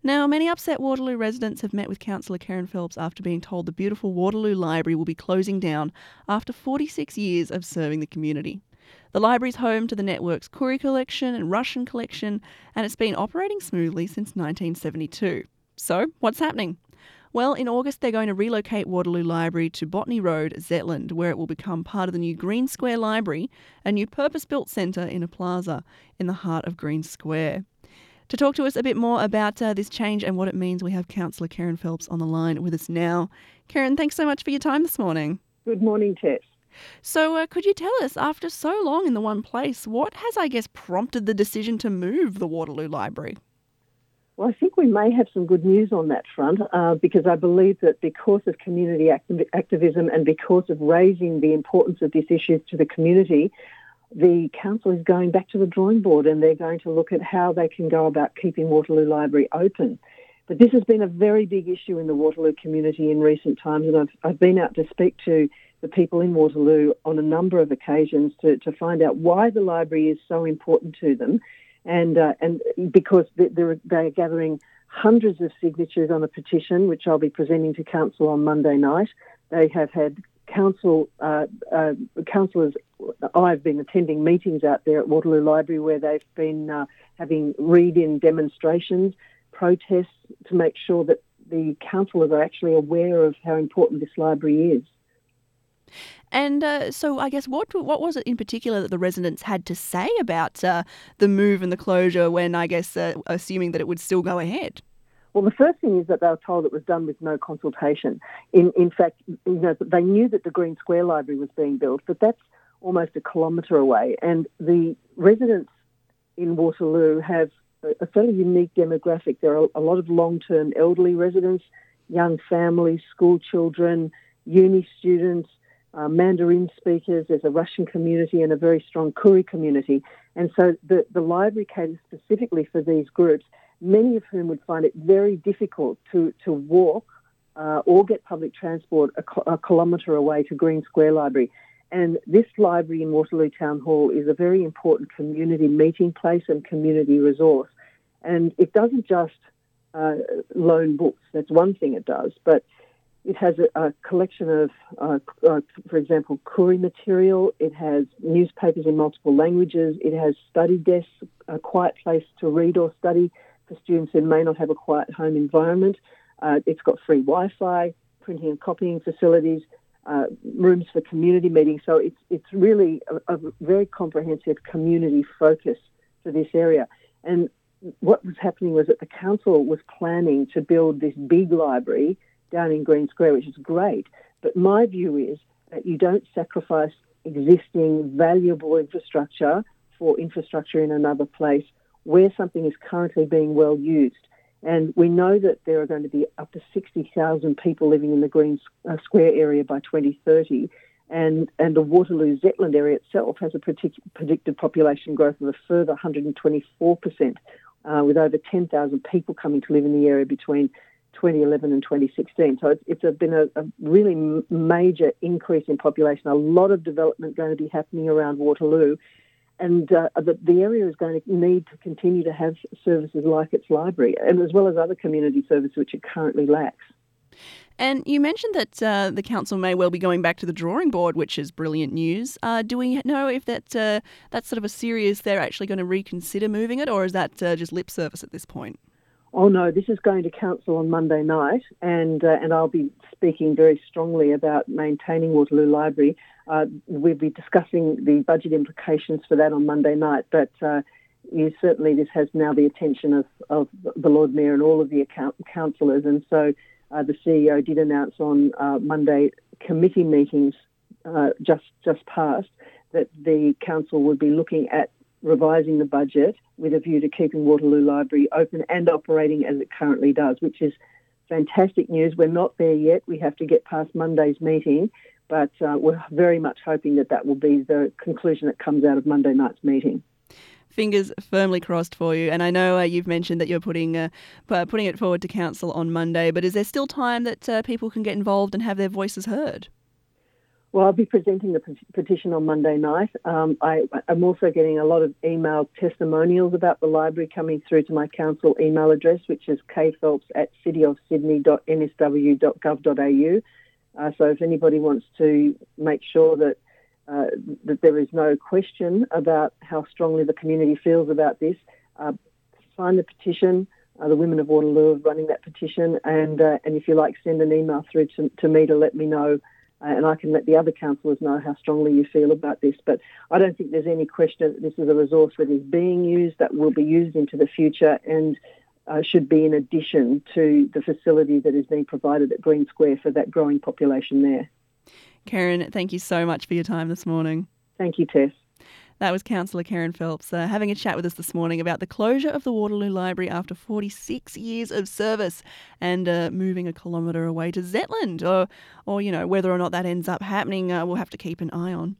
Now, many upset Waterloo residents have met with Councillor Karen Phelps after being told the beautiful Waterloo Library will be closing down after 46 years of serving the community. The library is home to the network's Koori collection and Russian collection, and it's been operating smoothly since 1972. So, what's happening? Well, in August, they're going to relocate Waterloo Library to Botany Road, Zetland, where it will become part of the new Green Square Library, a new purpose-built centre in a plaza in the heart of Green Square. To talk to us a bit more about this change and what it means, we have Councillor Karen Phelps on the line with us now. Karen, thanks so much for your time this morning. Good morning, Tess. So could you tell us, after so long in the one place, what has, prompted the decision to move the Waterloo Library? Well, I think we may have some good news on that front because I believe that because of community activism and because of raising the importance of this issue to the community, the council is going back to the drawing board and they're going to look at how they can go about keeping Waterloo Library open. But this has been a very big issue in the Waterloo community in recent times, and I've been out to speak to the people in Waterloo on a number of occasions to find out why the library is so important to them. And because they're gathering hundreds of signatures on a petition, which I'll be presenting to council on Monday night. They have had councillors. I've been attending meetings out there at Waterloo Library where they've been having read-in demonstrations, protests to make sure that the councillors are actually aware of how important this library is. And so I guess what was it in particular that the residents had to say about the move and the closure when, assuming that it would still go ahead? Well, the first thing is that they were told it was done with no consultation. In fact, they knew that the Green Square Library was being built, but that's almost a kilometre away. And the residents in Waterloo have a fairly unique demographic. There are a lot of long-term elderly residents, young families, school children, uni students, Mandarin speakers. There's a Russian community and a very strong Koori community. And so the library caters specifically for these groups, many of whom would find it very difficult to walk or get public transport a kilometre away to Green Square Library. And this library in Waterloo Town Hall is a very important community meeting place and community resource. And it doesn't just loan books. That's one thing it does. But it has a collection of, for example, Koori material. It has newspapers in multiple languages. It has study desks, a quiet place to read or study for students who may not have a quiet home environment. It's got free Wi-Fi, printing and copying facilities, rooms for community meetings. So it's really a very comprehensive community focus for this area. And what was happening was that the council was planning to build this big library down in Green Square, which is great. But my view is that you don't sacrifice existing valuable infrastructure for infrastructure in another place where something is currently being well used. And we know that there are going to be up to 60,000 people living in the Green Square area by 2030. And the Waterloo Zetland area itself has a predicted population growth of a further 124%, with over 10,000 people coming to live in the area between 2011 and 2016. So it's been a really major increase in population, a lot of development going to be happening around Waterloo. And the area is going to need to continue to have services like its library, and as well as other community services which it currently lacks. And you mentioned that the council may well be going back to the drawing board, which is brilliant news. Do we know if that's sort of a serious, they're actually going to reconsider moving it, or is that just lip service at this point? Oh no, this is going to council on Monday night, and I'll be speaking very strongly about maintaining Waterloo Library. We'll be discussing the budget implications for that on Monday night, but certainly this has now the attention of the Lord Mayor and all of the councillors, and so the CEO did announce on Monday committee meetings just passed that the council would be looking at revising the budget with a view to keeping Waterloo Library open and operating as it currently does, which is fantastic news. We're not there yet. We have to get past Monday's meeting, but we're very much hoping that will be the conclusion that comes out of Monday night's meeting. Fingers firmly crossed for you. And I know you've mentioned that you're putting it forward to council on Monday, but is there still time that people can get involved and have their voices heard? Well, I'll be presenting the petition on Monday night. I'm also getting a lot of email testimonials about the library coming through to my council email address, which is kphelps@cityofsydney.nsw.gov.au. So if anybody wants to make sure that there is no question about how strongly the community feels about this, sign the petition. The Women of Waterloo are running that petition, and if you like, send an email through to me to let me know, and I can let the other councillors know how strongly you feel about this. But I don't think there's any question that this is a resource that is being used, that will be used into the future, and should be in addition to the facility that is being provided at Green Square for that growing population there. Karen, thank you so much for your time this morning. Thank you, Tess. That was Councillor Karen Phelps having a chat with us this morning about the closure of the Waterloo Library after 46 years of service and moving a kilometre away to Zetland. Or, whether or not that ends up happening, we'll have to keep an eye on.